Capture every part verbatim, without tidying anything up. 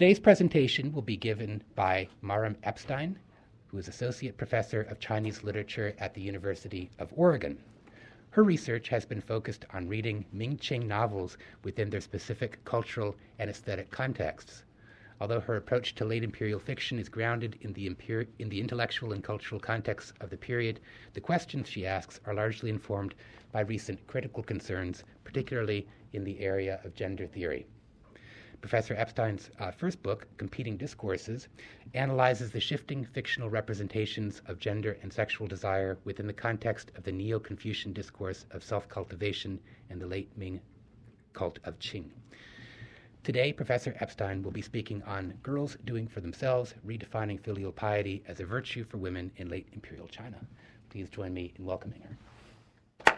Today's presentation will be given by Maram Epstein, who is Associate Professor of Chinese Literature at the University of Oregon. Her research has been focused on reading Ming-Qing novels within their specific cultural and aesthetic contexts. Although her approach to late imperial fiction is grounded in the, imper- in the intellectual and cultural context of the period, the questions she asks are largely informed by recent critical concerns, particularly in the area of gender theory. Professor Epstein's uh, first book, Competing Discourses, analyzes the shifting fictional representations of gender and sexual desire within the context of the Neo-Confucian discourse of self-cultivation and the late Ming cult of Qing. Today, Professor Epstein will be speaking on Girls Doing for Themselves, Redefining Filial Piety as a Virtue for Women in Late Imperial China. Please join me in welcoming her.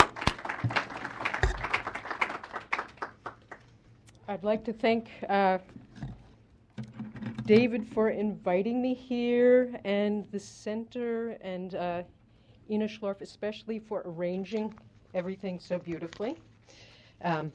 I'd like to thank uh, David for inviting me here, and the center, and uh, Ina Schlorf especially for arranging everything so beautifully. Um,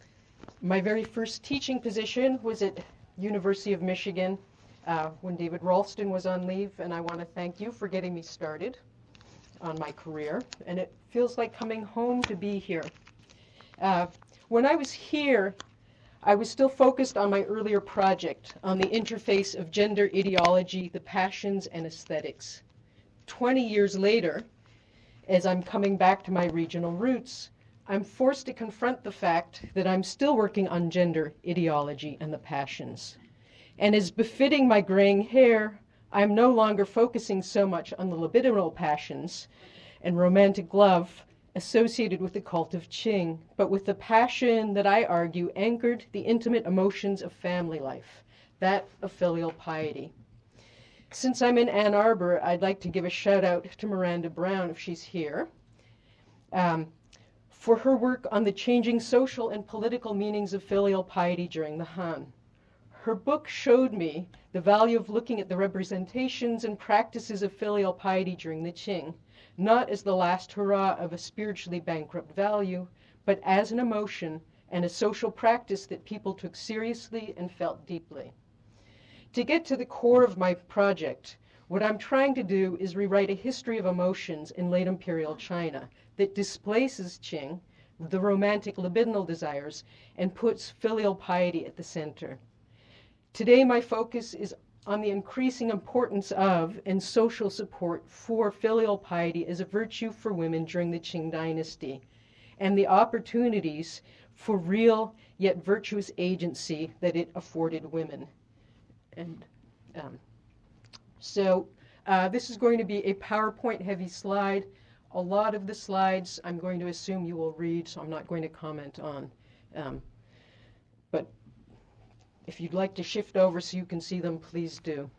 My very first teaching position was at University of Michigan uh, when David Ralston was on leave, and I want to thank you for getting me started on my career. And it feels like coming home to be here. Uh, when I was here, I was still focused on my earlier project on the interface of gender ideology, the passions, and aesthetics. Twenty years later, as I'm coming back to my regional roots, I'm forced to confront the fact that I'm still working on gender ideology and the passions. And as befitting my graying hair, I'm no longer focusing so much on the libidinal passions and romantic love associated with the cult of Qing, but with the passion that I argue anchored the intimate emotions of family life, that of filial piety. Since I'm in Ann Arbor, I'd like to give a shout out to Miranda Brown if she's here. Um, for her work on the changing social and political meanings of filial piety during the Han. Her book showed me the value of looking at the representations and practices of filial piety during the Qing, not as the last hurrah of a spiritually bankrupt value, but as an emotion and a social practice that people took seriously and felt deeply. To get to the core of my project, what I'm trying to do is rewrite a history of emotions in late imperial China that displaces Qing, the romantic libidinal desires, and puts filial piety at the center. Today, my focus is on the increasing importance of and social support for filial piety as a virtue for women during the Qing dynasty, and the opportunities for real yet virtuous agency that it afforded women. And um, so uh, this is going to be a PowerPoint-heavy slide. A lot of the slides I'm going to assume you will read, so I'm not going to comment on. Um, but if you'd like to shift over so you can see them, please do.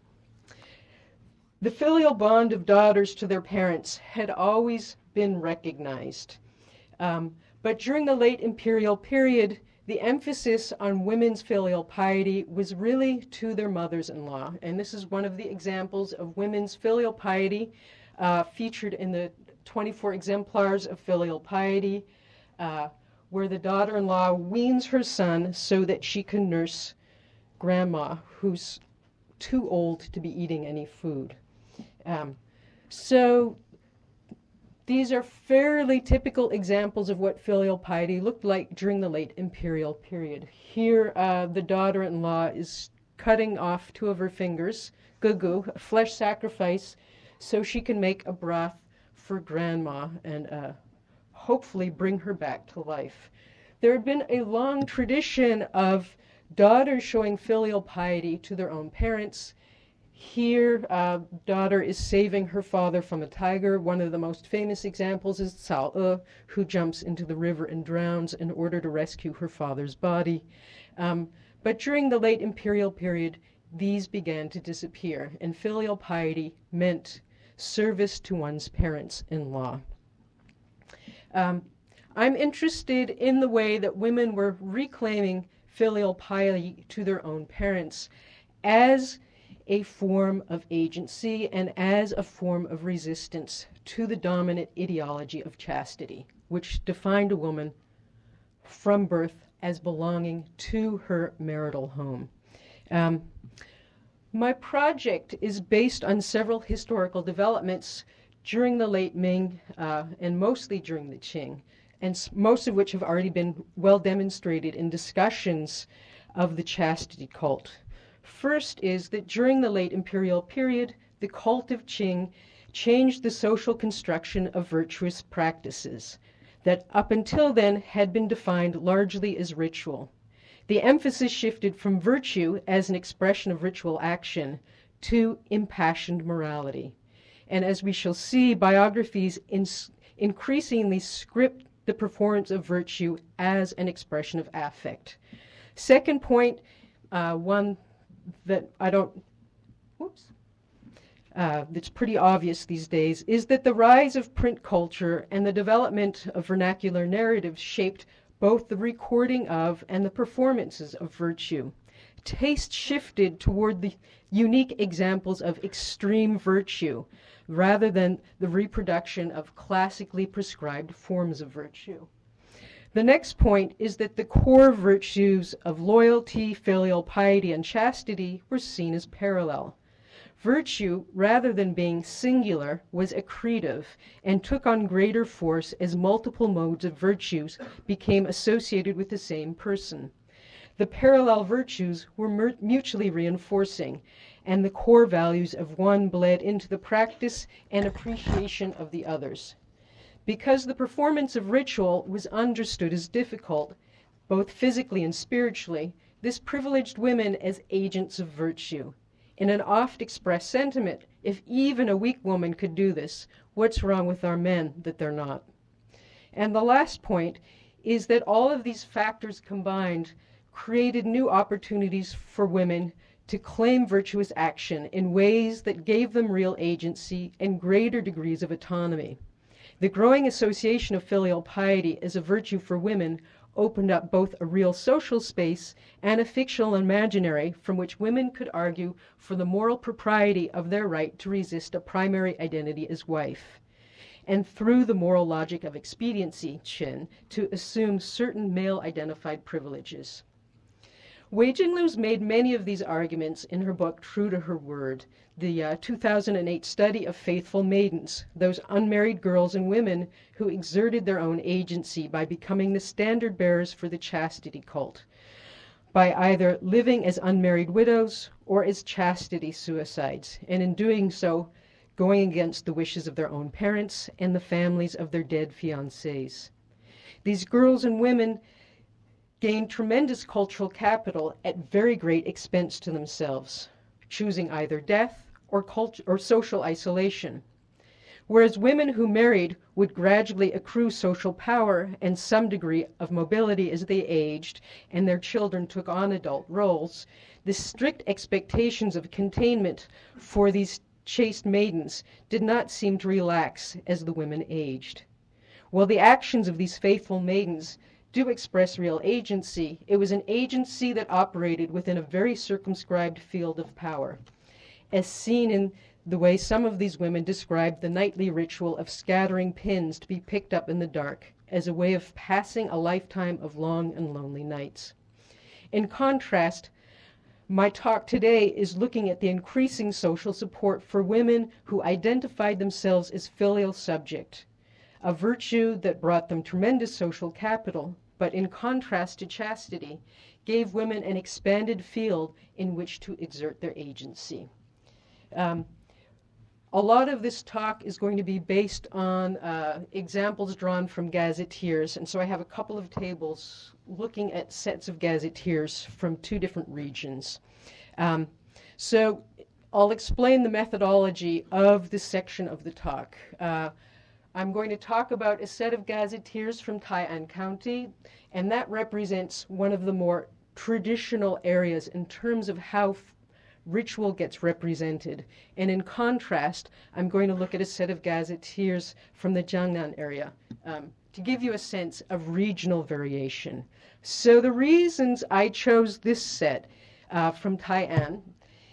The filial bond of daughters to their parents had always been recognized. Um, but during the late imperial period, the emphasis on women's filial piety was really to their mothers-in-law. And this is one of the examples of women's filial piety uh, featured in the twenty-four exemplars of filial piety, uh, where the daughter-in-law weans her son so that she can nurse grandma, who's too old to be eating any food. Um, so these are fairly typical examples of what filial piety looked like during the late imperial period. Here, uh, the daughter-in-law is cutting off two of her fingers, gugu, a flesh sacrifice, so she can make a broth for grandma and uh, hopefully bring her back to life. There had been a long tradition of daughters showing filial piety to their own parents. Here, uh, daughter is saving her father from a tiger. One of the most famous examples is Cao E, who jumps into the river and drowns in order to rescue her father's body. Um, but during the late imperial period, these began to disappear, and filial piety meant service to one's parents-in-law. Um, I'm interested in the way that women were reclaiming filial piety to their own parents as a form of agency and as a form of resistance to the dominant ideology of chastity, which defined a woman from birth as belonging to her marital home. Um, my project is based on several historical developments during the late Ming uh, and mostly during the Qing, and s- most of which have already been well demonstrated in discussions of the chastity cult. First is that during the late imperial period, the cult of Qing changed the social construction of virtuous practices that up until then had been defined largely as ritual. The emphasis shifted from virtue as an expression of ritual action to impassioned morality. And as we shall see, biographies in, increasingly script the performance of virtue as an expression of affect. Second point, uh, one that I don't, whoops, uh, that's pretty obvious these days, is that the rise of print culture and the development of vernacular narratives shaped both the recording of and the performances of virtue. Taste shifted toward the unique examples of extreme virtue rather than the reproduction of classically prescribed forms of virtue. The next point is that the core virtues of loyalty, filial piety, and chastity were seen as parallel. Virtue, rather than being singular, was accretive and took on greater force as multiple modes of virtues became associated with the same person. The parallel virtues were mutually reinforcing, and the core values of one bled into the practice and appreciation of the others. Because the performance of ritual was understood as difficult, both physically and spiritually, this privileged women as agents of virtue. In an oft-expressed sentiment, if even a weak woman could do this, what's wrong with our men that they're not? And the last point is that all of these factors combined created new opportunities for women to claim virtuous action in ways that gave them real agency and greater degrees of autonomy. The growing association of filial piety as a virtue for women opened up both a real social space and a fictional imaginary from which women could argue for the moral propriety of their right to resist a primary identity as wife, and through the moral logic of expediency, Qin, to assume certain male-identified privileges. Wei Jinglu's made many of these arguments in her book True to Her Word, the uh, two thousand eight study of faithful maidens, those unmarried girls and women who exerted their own agency by becoming the standard bearers for the chastity cult, by either living as unmarried widows or as chastity suicides, and in doing so, going against the wishes of their own parents and the families of their dead fiancés. These girls and women gained tremendous cultural capital at very great expense to themselves, choosing either death or, cult- or social isolation. Whereas women who married would gradually accrue social power and some degree of mobility as they aged and their children took on adult roles, the strict expectations of containment for these chaste maidens did not seem to relax as the women aged. While the actions of these faithful maidens do express real agency, it was an agency that operated within a very circumscribed field of power, as seen in the way some of these women described the nightly ritual of scattering pins to be picked up in the dark as a way of passing a lifetime of long and lonely nights. In contrast, my talk today is looking at the increasing social support for women who identified themselves as filial subject, a virtue that brought them tremendous social capital, but in contrast to chastity, gave women an expanded field in which to exert their agency. Um, a lot of this talk is going to be based on uh, examples drawn from gazetteers, and so I have a couple of tables looking at sets of gazetteers from two different regions. Um, so I'll explain the methodology of this section of the talk. Uh, I'm going to talk about a set of gazetteers from Tai'an County, and that represents one of the more traditional areas in terms of how f- ritual gets represented. And in contrast, I'm going to look at a set of gazetteers from the Jiangnan area um, to give you a sense of regional variation. So the reasons I chose this set uh, from Tai'an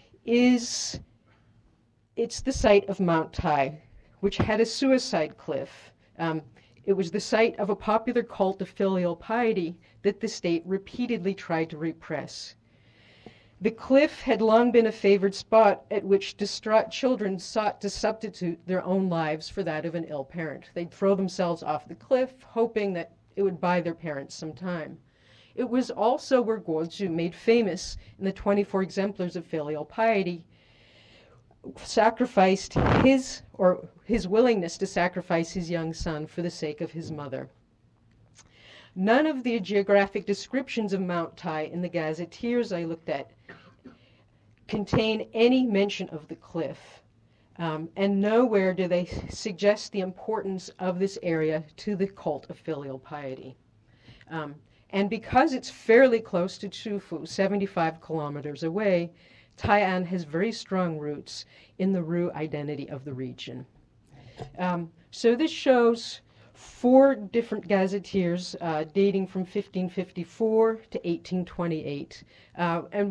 is it's the site of Mount Tai, which had a suicide cliff. Um, it was the site of a popular cult of filial piety that the state repeatedly tried to repress. The cliff had long been a favored spot at which distraught children sought to substitute their own lives for that of an ill parent. They'd throw themselves off the cliff, hoping that it would buy their parents some time. It was also where Guozhu, made famous in the twenty-four exemplars of filial piety, sacrificed his, or his willingness to sacrifice his young son for the sake of his mother. None of the geographic descriptions of Mount Tai in the gazetteers I looked at contain any mention of the cliff, um, and nowhere do they suggest the importance of this area to the cult of filial piety. Um, and because it's fairly close to Chufu, seventy-five kilometers away, Tai'an has very strong roots in the Ru identity of the region. Um, so this shows four different gazetteers uh, dating from fifteen fifty-four to eighteen twenty-eight. Uh, and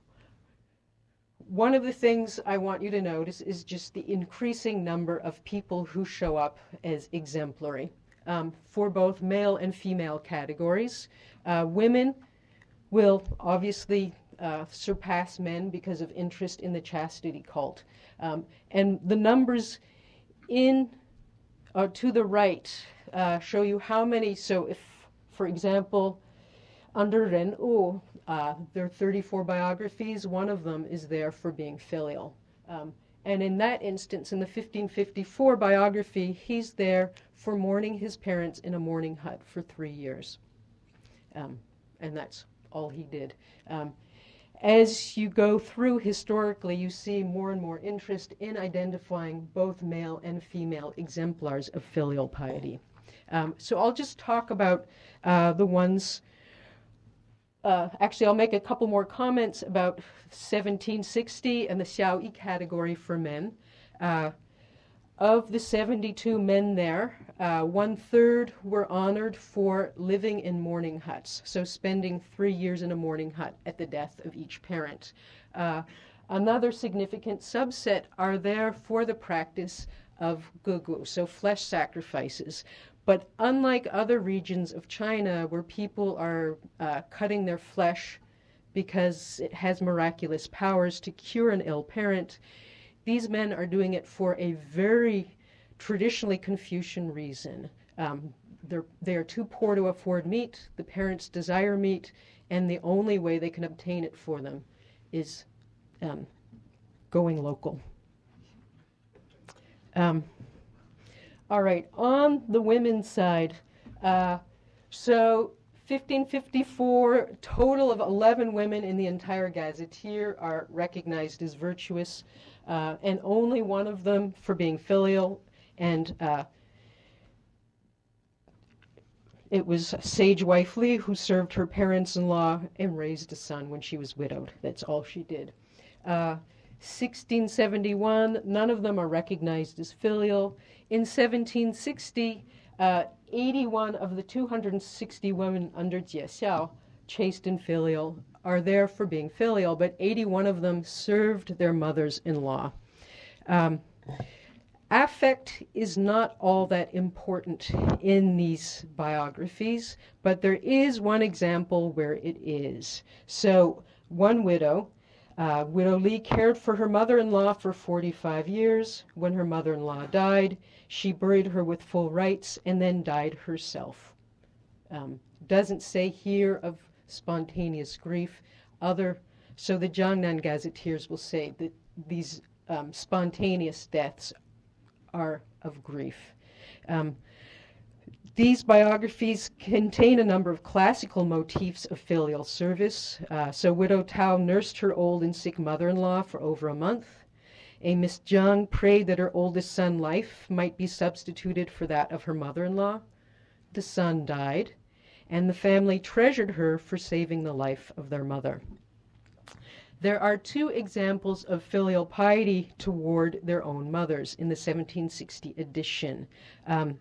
one of the things I want you to notice is just the increasing number of people who show up as exemplary um, for both male and female categories. Uh, women will obviously uh, surpass men because of interest in the chastity cult. Um, and the numbers in uh, to the right uh, show you how many. So if, for example, under Ren U, uh, there are thirty-four biographies. One of them is there for being filial. Um, and in that instance, in the fifteen fifty-four biography, he's there for mourning his parents in a mourning hut for three years. Um, and that's all he did. Um, as you go through historically, you see more and more interest in identifying both male and female exemplars of filial piety. Um, so I'll just talk about uh, the ones. Uh, actually, I'll make a couple more comments about seventeen sixty and the Xiaoyi category for men. Uh, of the seventy-two men there, uh, one-third were honored for living in mourning huts, so spending three years in a mourning hut at the death of each parent. Uh, another significant subset are there for the practice of gugu, so flesh sacrifices. But unlike other regions of China where people are uh, cutting their flesh because it has miraculous powers to cure an ill parent, these men are doing it for a very traditionally Confucian reason. Um, they're, they are too poor to afford meat, the parents desire meat, and the only way they can obtain it for them is um, going local. Um, All right, on the women's side, uh, so fifteen fifty-four, total of eleven women in the entire gazetteer are recognized as virtuous, uh, and only one of them for being filial, and uh, it was Sage Wife Li who served her parents-in-law and raised a son when she was widowed. That's all she did. Uh, sixteen seventy-one, none of them are recognized as filial. In seventeen sixty, uh, eighty-one of the two hundred sixty women under Jie Xiao, chaste and filial, are there for being filial, but eighty-one of them served their mothers-in-law. Um, affect is not all that important in these biographies, but there is one example where it is. So one widow, Uh, Widow Li cared for her mother-in-law for forty-five years. When her mother-in-law died, she buried her with full rites and then died herself. Um, doesn't say here of spontaneous grief. Other, so the Jiangnan gazetteers will say that these um, spontaneous deaths are of grief. Um, These biographies contain a number of classical motifs of filial service. Uh, so Widow Tao nursed her old and sick mother-in-law for over a month. A Miss Jiang prayed that her oldest son's life might be substituted for that of her mother-in-law. The son died, and the family treasured her for saving the life of their mother. There are two examples of filial piety toward their own mothers in the seventeen sixty edition. Um,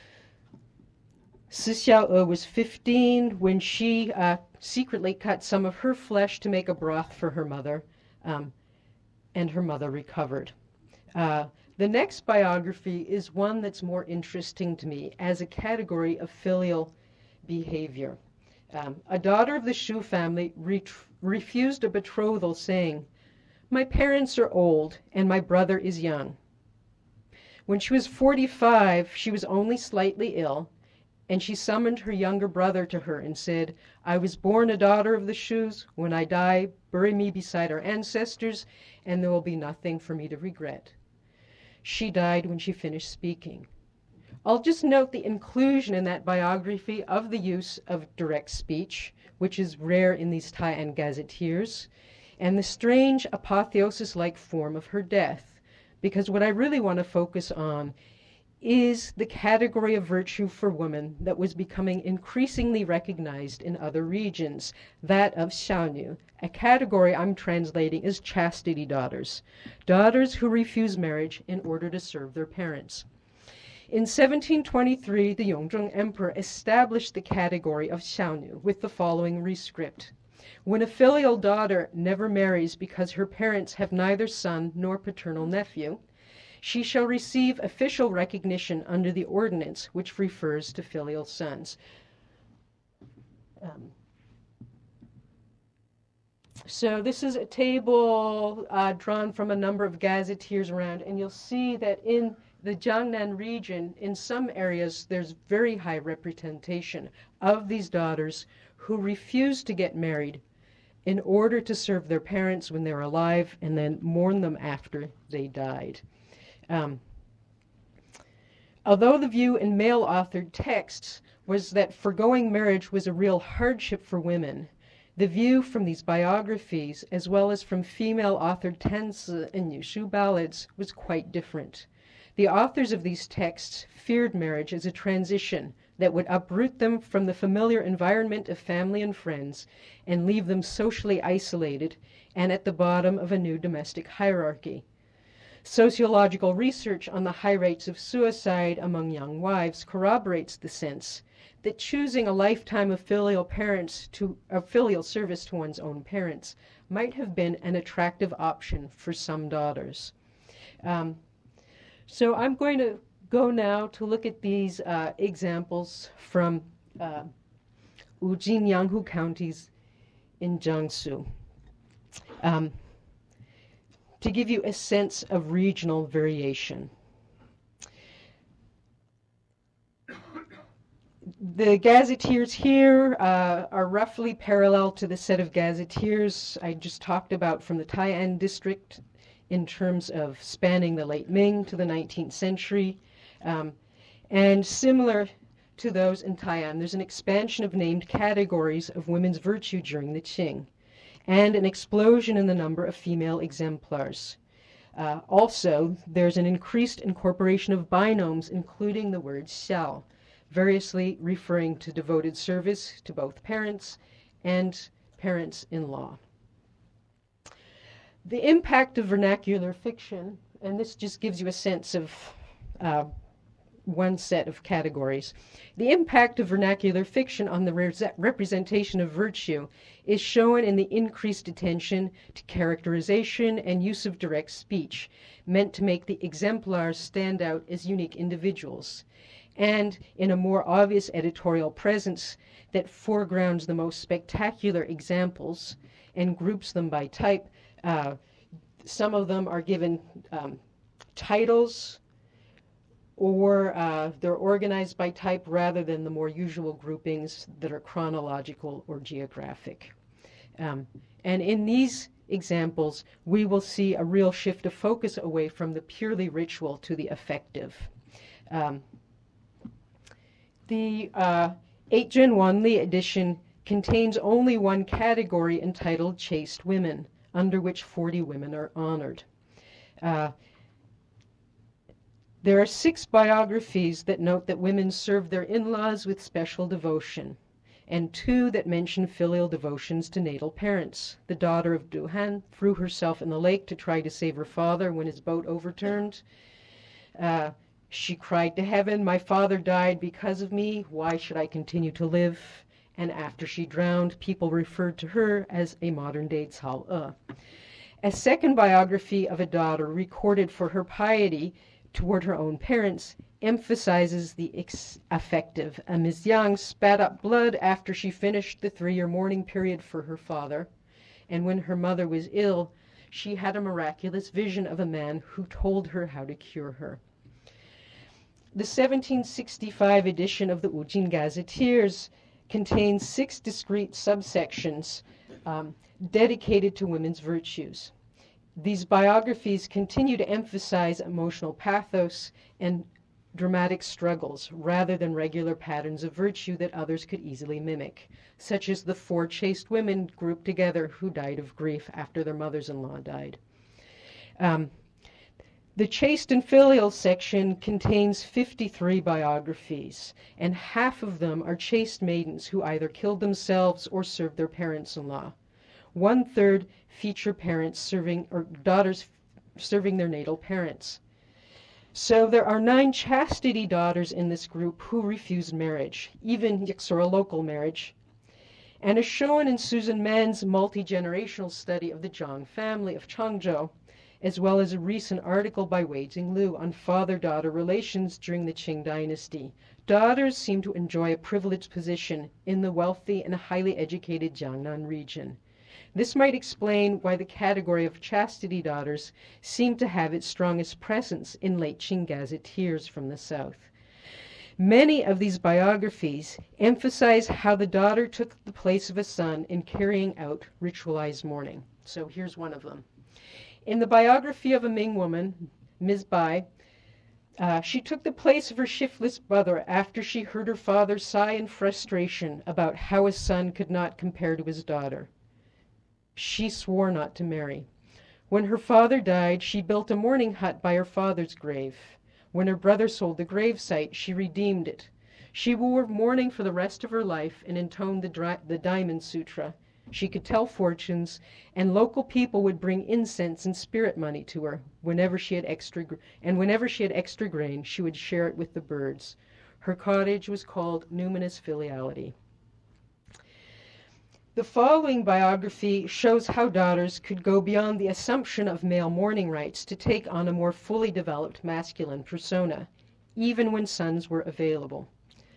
Si Xiaoe was fifteen when she uh, secretly cut some of her flesh to make a broth for her mother, um, and her mother recovered. Uh, the next biography is one that's more interesting to me as a category of filial behavior. Um, a daughter of the Shu family ret- refused a betrothal, saying, "My parents are old and my brother is young." When she was forty-five, she was only slightly ill, and she summoned her younger brother to her and said, "I was born a daughter of the Shus. When I die, bury me beside our ancestors, and there will be nothing for me to regret." She died when she finished speaking. I'll just note the inclusion in that biography of the use of direct speech, which is rare in these Tai'an gazetteers, and the strange apotheosis-like form of her death, because what I really want to focus on is the category of virtue for women that was becoming increasingly recognized in other regions, that of xiaonu, a category I'm translating as chastity daughters, daughters who refuse marriage in order to serve their parents. In seventeen twenty-three, the Yongzheng Emperor established the category of xiaonu with the following rescript. When a filial daughter never marries because her parents have neither son nor paternal nephew, she shall receive official recognition under the ordinance which refers to filial sons. Um, so this is a table uh, drawn from a number of gazetteers around, and you'll see that in the Jiangnan region, in some areas, there's very high representation of these daughters who refuse to get married in order to serve their parents when they're alive and then mourn them after they died. Um, although the view in male-authored texts was that foregoing marriage was a real hardship for women, the view from these biographies, as well as from female-authored Tanzi and Yushu ballads, was quite different. The authors of these texts feared marriage as a transition that would uproot them from the familiar environment of family and friends and leave them socially isolated and at the bottom of a new domestic hierarchy. Sociological research on the high rates of suicide among young wives corroborates the sense that choosing a lifetime of filial parents to of filial service to one's own parents might have been an attractive option for some daughters. Um, so I'm going to go now to look at these uh, examples from uh, Wujin Yanghu counties in Jiangsu. Um, to give you a sense of regional variation. The gazetteers here uh, are roughly parallel to the set of gazetteers I just talked about from the Tai'an district in terms of spanning the late Ming to the nineteenth century, um, and similar to those in Tai'an. There's an expansion of named categories of women's virtue during the Qing, and an explosion in the number of female exemplars. Uh, also, there's an increased incorporation of binomes, including the word xiao, variously referring to devoted service to both parents and parents-in-law. The impact of vernacular fiction, and this just gives you a sense of uh, one set of categories. The impact of vernacular fiction on the re representation of virtue is shown in the increased attention to characterization and use of direct speech, meant to make the exemplars stand out as unique individuals, and in a more obvious editorial presence that foregrounds the most spectacular examples and groups them by type. Uh, some of them are given um, titles, or uh, they're organized by type rather than the more usual groupings that are chronological or geographic. Um, and in these examples, we will see a real shift of focus away from the purely ritual to the affective. Um, the uh, eight Zhen Wanli edition contains only one category entitled Chaste Women, under which forty women are honored. Uh, There are six biographies that note that women served their in-laws with special devotion, and two that mention filial devotions to natal parents. The daughter of Du Han threw herself in the lake to try to save her father when his boat overturned. Uh, she cried to heaven, "My father died because of me. Why should I continue to live?" And after she drowned, people referred to her as a modern-day Cao E. A second biography of a daughter recorded for her piety toward her own parents emphasizes the ex affective. A Miss Yang spat up blood after she finished the three-year mourning period for her father, and when her mother was ill, she had a miraculous vision of a man who told her how to cure her. The seventeen sixty-five edition of the Ujin Gazetteers contains six discrete subsections um, dedicated to women's virtues. These biographies continue to emphasize emotional pathos and dramatic struggles rather than regular patterns of virtue that others could easily mimic, such as the four chaste women grouped together who died of grief after their mothers-in-law died. Um, the chaste and filial section contains fifty-three biographies, and half of them are chaste maidens who either killed themselves or served their parents-in-law. One-third feature parents serving, or daughters serving their natal parents. So there are nine chastity daughters in this group who refused marriage, even Yiksura local marriage. And as shown in Susan Mann's multi-generational study of the Zhang family of Changzhou, as well as a recent article by Wei Jinglu on father-daughter relations during the Qing dynasty, daughters seem to enjoy a privileged position in the wealthy and highly educated Jiangnan region. This might explain why the category of chastity daughters seemed to have its strongest presence in late Qing gazetteers from the south. Many of these biographies emphasize how the daughter took the place of a son in carrying out ritualized mourning. So here's one of them. In the biography of a Ming woman, Miz Bai, uh, she took the place of her shiftless brother after she heard her father sigh in frustration about how a son could not compare to his daughter. She swore not to marry. When her father died, she built a mourning hut by her father's grave. When her brother sold the gravesite, she redeemed it. She wore mourning for the rest of her life and intoned the, dry, the Diamond Sutra. She could tell fortunes, and local people would bring incense and spirit money to her. Whenever she had extra, and whenever she had extra grain, she would share it with the birds. Her cottage was called Numinous Filiality. The following biography shows how daughters could go beyond the assumption of male mourning rites to take on a more fully developed masculine persona, even when sons were available.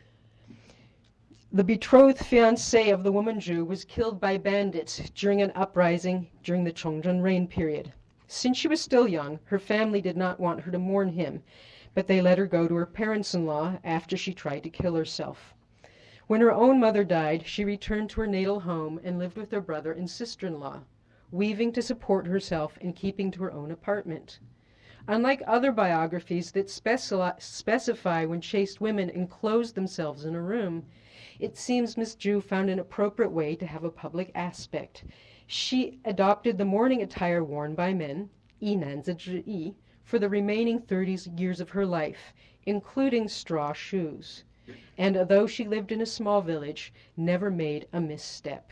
The betrothed fiancé of the woman Zhu was killed by bandits during an uprising during the Chongzhen reign period. Since she was still young, her family did not want her to mourn him, but they let her go to her parents-in-law after she tried to kill herself. When her own mother died, she returned to her natal home and lived with her brother and sister-in-law, weaving to support herself and keeping to her own apartment. Unlike other biographies that speci- specify when chaste women enclosed themselves in a room, it seems Miss Zhu found an appropriate way to have a public aspect. She adopted the mourning attire worn by men, yi nanzi zhi yi, for the remaining thirty years of her life, including straw shoes. And although she lived in a small village, never made a misstep.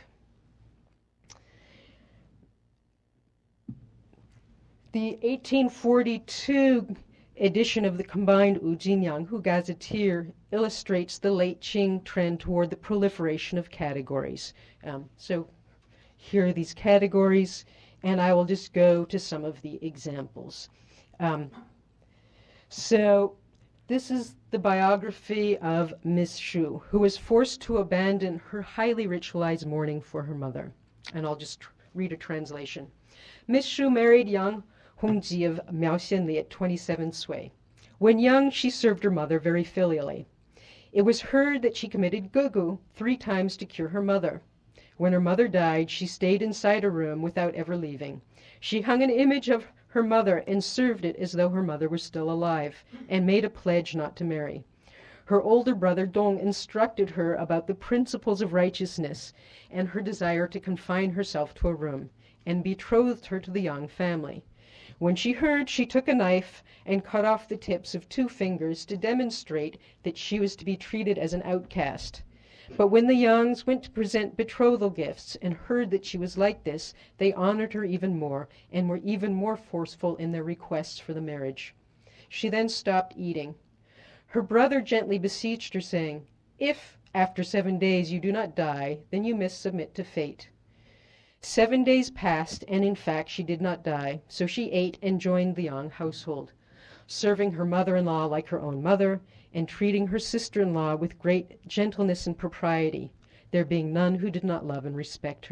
The eighteen forty-two edition of the combined Ujin Yanghu Gazetteer illustrates the late Qing trend toward the proliferation of categories. Um, so here are these categories, and I will just go to some of the examples. Um, so this is the biography of Miss Shu, who was forced to abandon her highly ritualized mourning for her mother. And I'll just read a translation. Miss Shu married young Hongji of Miaoxianli at twenty-seven Sui. When young, she served her mother very filially. It was heard that she committed gugu three times to cure her mother. When her mother died, she stayed inside her room without ever leaving. She hung an image of her mother and served it as though her mother were still alive, and made a pledge not to marry. Her older brother Dong instructed her about the principles of righteousness and her desire to confine herself to a room, and betrothed her to the Yang family. When she heard, she took a knife and cut off the tips of two fingers to demonstrate that she was to be treated as an outcast. But when the Yangs went to present betrothal gifts and heard that she was like this, they honored her even more and were even more forceful in their requests for the marriage. She then stopped eating. Her brother gently beseeched her, saying, "If, after seven days, you do not die, then you must submit to fate." Seven days passed, and in fact she did not die, so she ate and joined the Yang household, serving her mother-in-law like her own mother, and treating her sister-in-law with great gentleness and propriety, there being none who did not love and respect her.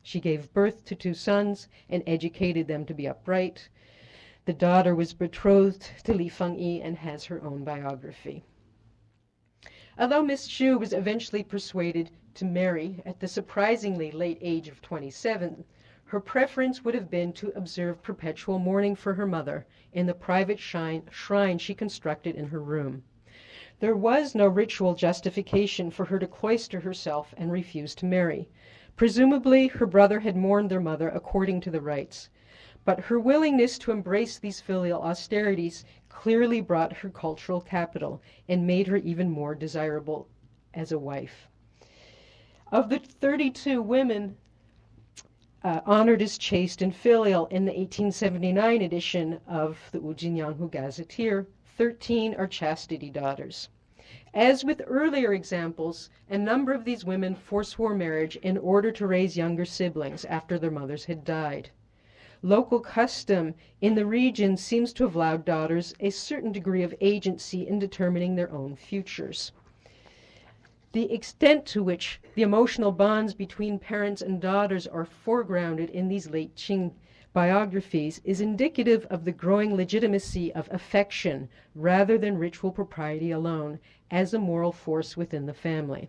She gave birth to two sons and educated them to be upright. The daughter was betrothed to Li Fengyi and has her own biography. Although Miss Chu was eventually persuaded to marry at the surprisingly late age of twenty-seven, her preference would have been to observe perpetual mourning for her mother in the private shrine, shrine she constructed in her room. There was no ritual justification for her to cloister herself and refuse to marry. Presumably, her brother had mourned their mother according to the rites, but her willingness to embrace these filial austerities clearly brought her cultural capital and made her even more desirable as a wife. Of the thirty-two women uh, honored as chaste and filial in the eighteen seventy-nine edition of the Ujinyanhu Gazetteer, thirteen are chastity daughters. As with earlier examples, a number of these women forswore marriage in order to raise younger siblings after their mothers had died. Local custom in the region seems to have allowed daughters a certain degree of agency in determining their own futures. The extent to which the emotional bonds between parents and daughters are foregrounded in these late Qing biographies is indicative of the growing legitimacy of affection rather than ritual propriety alone as a moral force within the family.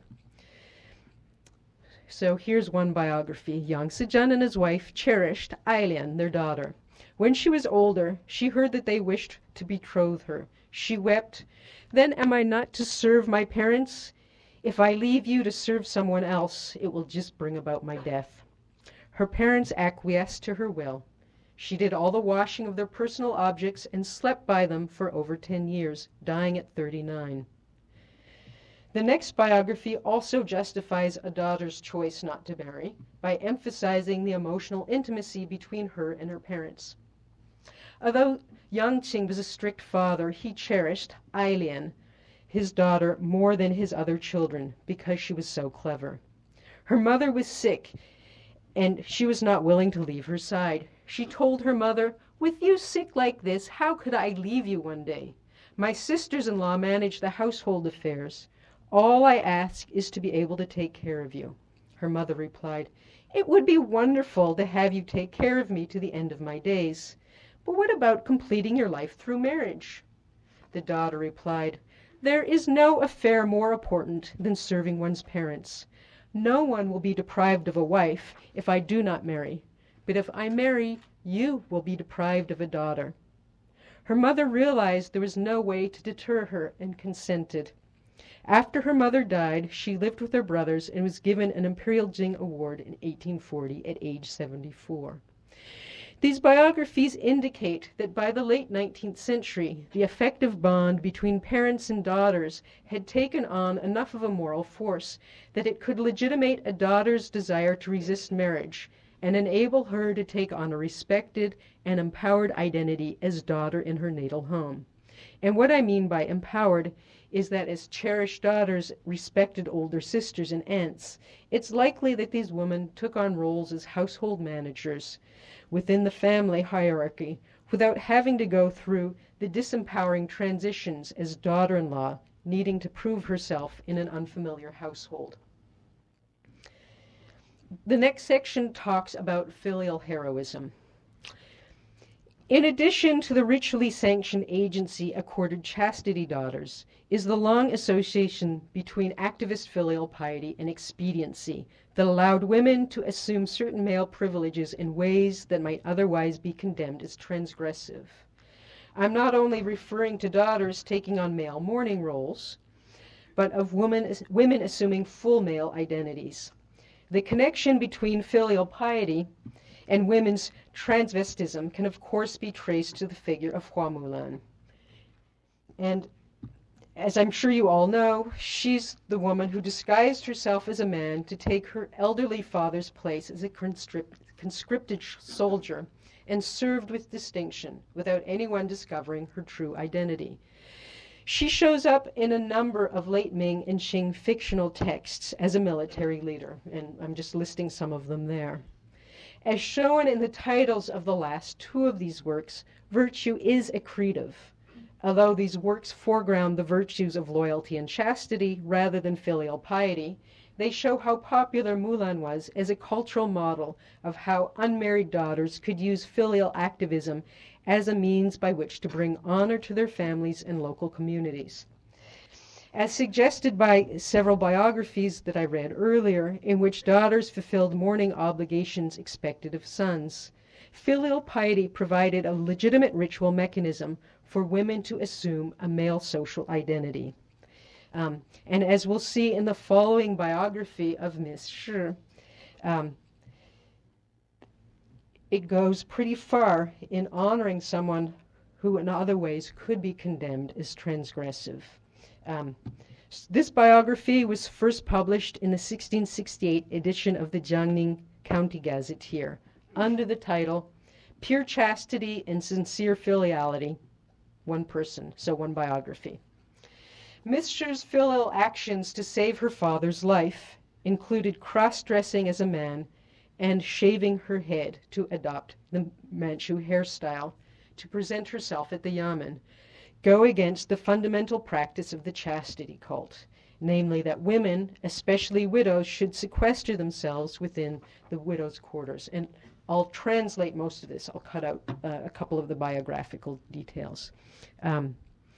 So here's one biography. Yang Sijun and his wife cherished Ailian, their daughter. When she was older, she heard that they wished to betroth her. She wept, "Then am I not to serve my parents? If I leave you to serve someone else, it will just bring about my death." Her parents acquiesced to her will. She did all the washing of their personal objects and slept by them for over ten years, dying at thirty-nine. The next biography also justifies a daughter's choice not to marry by emphasizing the emotional intimacy between her and her parents. Although Yang Qing was a strict father, he cherished Ailian, his daughter, more than his other children because she was so clever. Her mother was sick and she was not willing to leave her side. She told her mother, "With you sick like this, how could I leave you one day? My sisters-in-law manage the household affairs. All I ask is to be able to take care of you." Her mother replied, "It would be wonderful to have you take care of me to the end of my days. But what about completing your life through marriage?" The daughter replied, "There is no affair more important than serving one's parents. No one will be deprived of a wife if I do not marry, but if I marry, you will be deprived of a daughter." Her mother realized there was no way to deter her and consented. After her mother died, she lived with her brothers and was given an Imperial Jing Award in eighteen forty at age seventy-four. These biographies indicate that by the late nineteenth century, the affective bond between parents and daughters had taken on enough of a moral force that it could legitimate a daughter's desire to resist marriage and enable her to take on a respected and empowered identity as daughter in her natal home. And what I mean by empowered is that as cherished daughters respected older sisters and aunts, it's likely that these women took on roles as household managers within the family hierarchy without having to go through the disempowering transitions as daughter-in-law needing to prove herself in an unfamiliar household. The next section talks about filial heroism. In addition to the ritually sanctioned agency accorded chastity daughters is the long association between activist filial piety and expediency that allowed women to assume certain male privileges in ways that might otherwise be condemned as transgressive. I'm not only referring to daughters taking on male mourning roles, but of women, women assuming full male identities. The connection between filial piety and women's transvestism can of course be traced to the figure of Hua Mulan. And as I'm sure you all know, she's the woman who disguised herself as a man to take her elderly father's place as a conscript, conscripted soldier and served with distinction without anyone discovering her true identity. She shows up in a number of late Ming and Qing fictional texts as a military leader, and I'm just listing some of them there. As shown in the titles of the last two of these works, virtue is accretive, although these works foreground the virtues of loyalty and chastity rather than filial piety. They show how popular Mulan was as a cultural model of how unmarried daughters could use filial activism as a means by which to bring honor to their families and local communities. As suggested by several biographies that I read earlier, in which daughters fulfilled mourning obligations expected of sons, filial piety provided a legitimate ritual mechanism for women to assume a male social identity. Um, and as we'll see in the following biography of Miss Shi, um, it goes pretty far in honoring someone who in other ways could be condemned as transgressive. Um, this biography was first published in the sixteen sixty-eight edition of the Jiangning County Gazetteer under the title Pure Chastity and Sincere Filiality, one person, so one biography. Miss Shi's filial actions to save her father's life included cross-dressing as a man and shaving her head to adopt the Manchu hairstyle to present herself at the yamen, go against the fundamental practice of the chastity cult, namely that women, especially widows, should sequester themselves within the widow's quarters. And I'll translate most of this. I'll cut out uh, a couple of the biographical details. Um,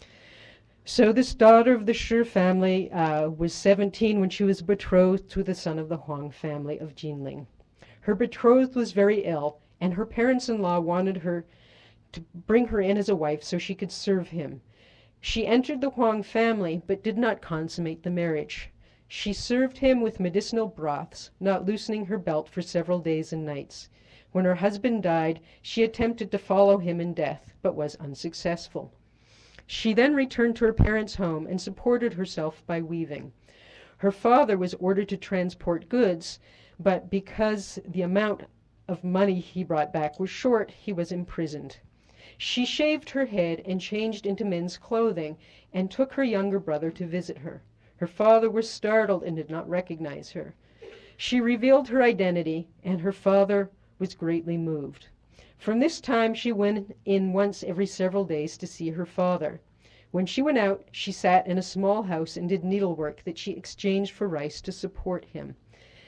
so this daughter of the Shi family uh, was seventeen when she was betrothed to the son of the Huang family of Jinling. Her betrothed was very ill, and her parents-in-law wanted her to bring her in as a wife so she could serve him. She entered the Huang family, but did not consummate the marriage. She served him with medicinal broths, not loosening her belt for several days and nights. When her husband died, she attempted to follow him in death, but was unsuccessful. She then returned to her parents' home and supported herself by weaving. Her father was ordered to transport goods, but because the amount of money he brought back was short, he was imprisoned. She shaved her head and changed into men's clothing and took her younger brother to visit her. Her father was startled and did not recognize her. She revealed her identity, and her father was greatly moved. From this time, she went in once every several days to see her father. When she went out, she sat in a small house and did needlework that she exchanged for rice to support him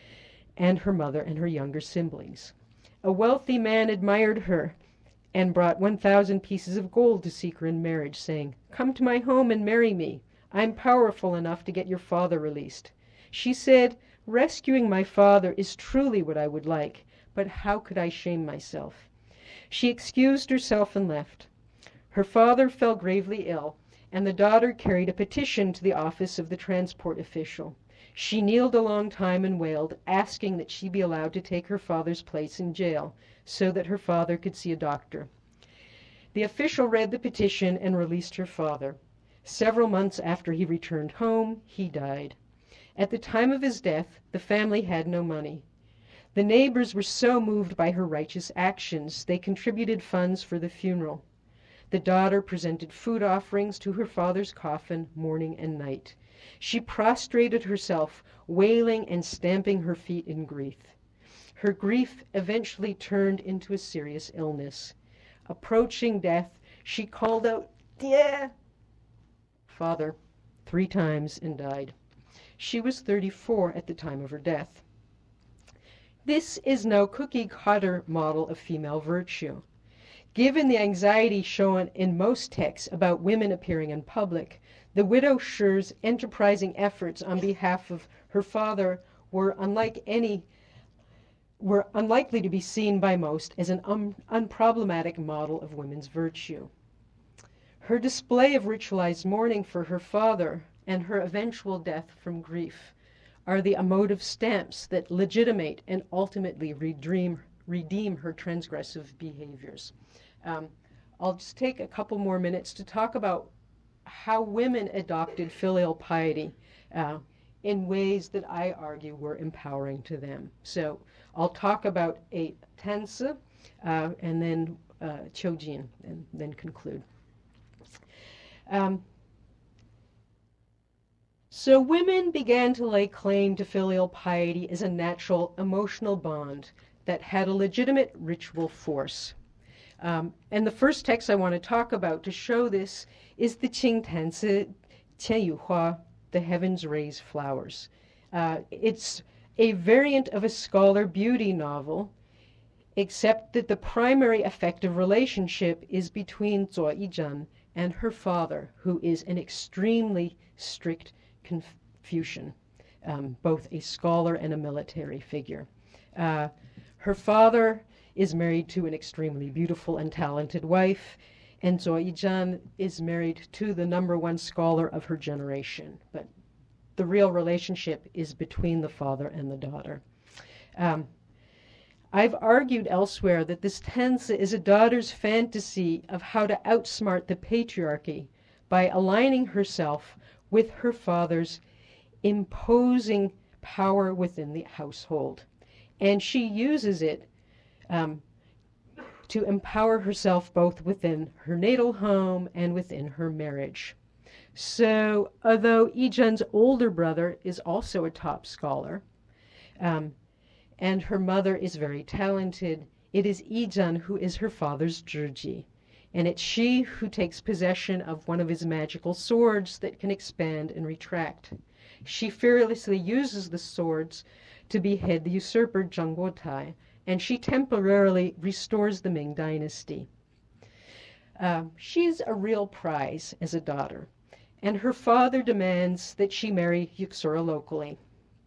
and her mother and her younger siblings. A wealthy man admired her and brought one thousand pieces of gold to seek her in marriage, saying, "Come to my home and marry me. I'm powerful enough to get your father released." She said, "Rescuing my father is truly what I would like, but how could I shame myself?" She excused herself and left. Her father fell gravely ill, and the daughter carried a petition to the office of the transport official. She kneeled a long time and wailed, asking that she be allowed to take her father's place in jail, so that her father could see a doctor. The official read the petition and released her father. Several months after he returned home, he died. At the time of his death, the family had no money. The neighbors were so moved by her righteous actions, they contributed funds for the funeral. The daughter presented food offerings to her father's coffin morning and night. She prostrated herself, wailing and stamping her feet in grief. Her grief eventually turned into a serious illness. Approaching death, she called out, "Dear Father," three times and died. She was thirty-four at the time of her death. This is no cookie-cutter model of female virtue. Given the anxiety shown in most texts about women appearing in public, the widow Shi's enterprising efforts on behalf of her father were unlike any were unlikely to be seen by most as an un unproblematic model of women's virtue. Her display of ritualized mourning for her father and her eventual death from grief are the emotive stamps that legitimate and ultimately redeem, redeem her transgressive behaviors. Um, I'll just take a couple more minutes to talk about how women adopted filial piety uh, in ways that I argue were empowering to them. So I'll talk about a Tansi uh, and then uh, Qiujin, and then conclude. Um, so women began to lay claim to filial piety as a natural emotional bond that had a legitimate ritual force. Um, and the first text I want to talk about to show this is the Qing Tanzi Qian Yu Hua, the Heavens Raise Flowers. Uh, it's a variant of a scholar beauty novel, except that the primary affective relationship is between Zuo Yizhen and her father, who is an extremely strict Confucian, um, both a scholar and a military figure. Uh, her father is married to an extremely beautiful and talented wife, and Zuo Yizhen is married to the number one scholar of her generation. But the real relationship is between the father and the daughter. Um, I've argued elsewhere that this tense is a daughter's fantasy of how to outsmart the patriarchy by aligning herself with her father's imposing power within the household. And she uses it um, to empower herself both within her natal home and within her marriage. So, although Yizhen's older brother is also a top scholar, um, and her mother is very talented, it is Yizhen who is her father's zhiji, and it's she who takes possession of one of his magical swords that can expand and retract. She fearlessly uses the swords to behead the usurper Zheng Guotai, and she temporarily restores the Ming dynasty. Uh, she's a real prize as a daughter, and her father demands that she marry Yuxora locally.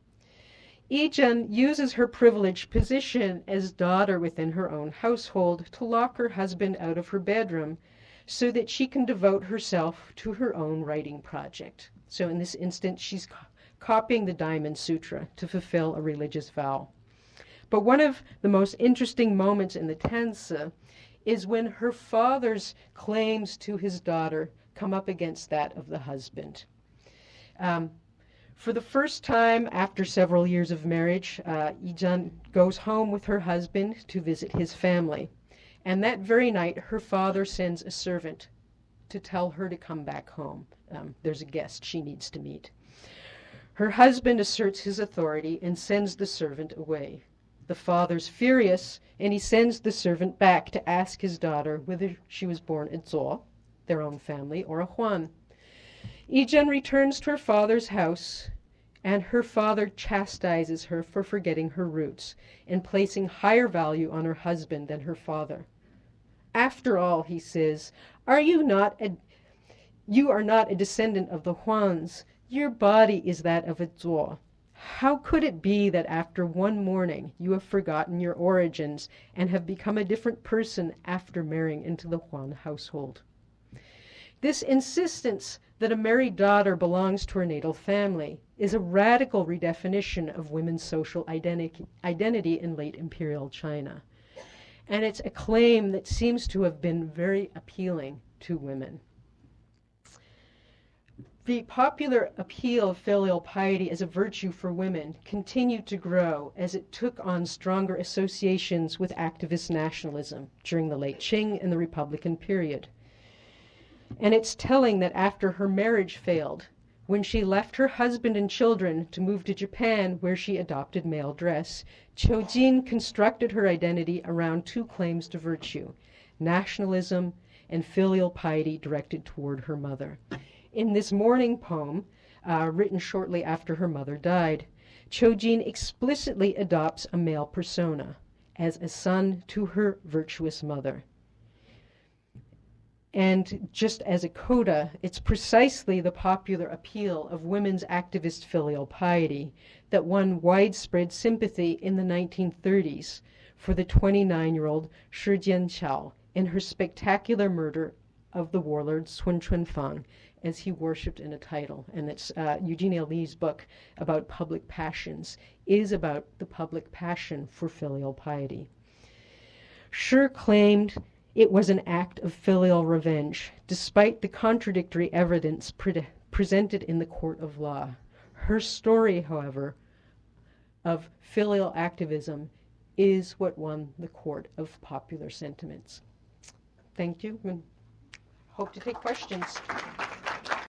Yizhen uses her privileged position as daughter within her own household to lock her husband out of her bedroom so that she can devote herself to her own writing project. So in this instance, she's co- copying the Diamond Sutra to fulfill a religious vow. But one of the most interesting moments in the Tense is when her father's claims to his daughter come up against that of the husband. Um, For the first time after several years of marriage, uh, Yizhen goes home with her husband to visit his family. And that very night, her father sends a servant to tell her to come back home. Um, there's a guest she needs to meet. Her husband asserts his authority and sends the servant away. The father's furious, and he sends the servant back to ask his daughter whether she was born a Zuo, their own family, or a Huan. Yizhen returns to her father's house, and her father chastises her for forgetting her roots and placing higher value on her husband than her father. After all, he says, are you not a, you are not a descendant of the Huans. Your body is that of a Zuo. How could it be that after one morning you have forgotten your origins and have become a different person after marrying into the Huan household? This insistence that a married daughter belongs to her natal family is a radical redefinition of women's social identi- identity in late imperial China. And it's a claim that seems to have been very appealing to women. The popular appeal of filial piety as a virtue for women continued to grow as it took on stronger associations with activist nationalism during the late Qing and the Republican period. And it's telling that after her marriage failed, when she left her husband and children to move to Japan, where she adopted male dress, Qiu Jin constructed her identity around two claims to virtue: nationalism and filial piety directed toward her mother. In this mourning poem, uh, written shortly after her mother died, Qiu Jin explicitly adopts a male persona as a son to her virtuous mother. And just as a coda, it's precisely the popular appeal of women's activist filial piety that won widespread sympathy in the nineteen thirties for the twenty-nine-year-old Shi Jianqiao in her spectacular murder of the warlord Sun Chunfang as he worshipped in a title. And it's uh, Eugenia Lee's book about public passions is about the public passion for filial piety. Shi claimed it was an act of filial revenge, despite the contradictory evidence pre- presented in the court of law. Her story, however, of filial activism is what won the court of popular sentiments. Thank you, and hope to take questions.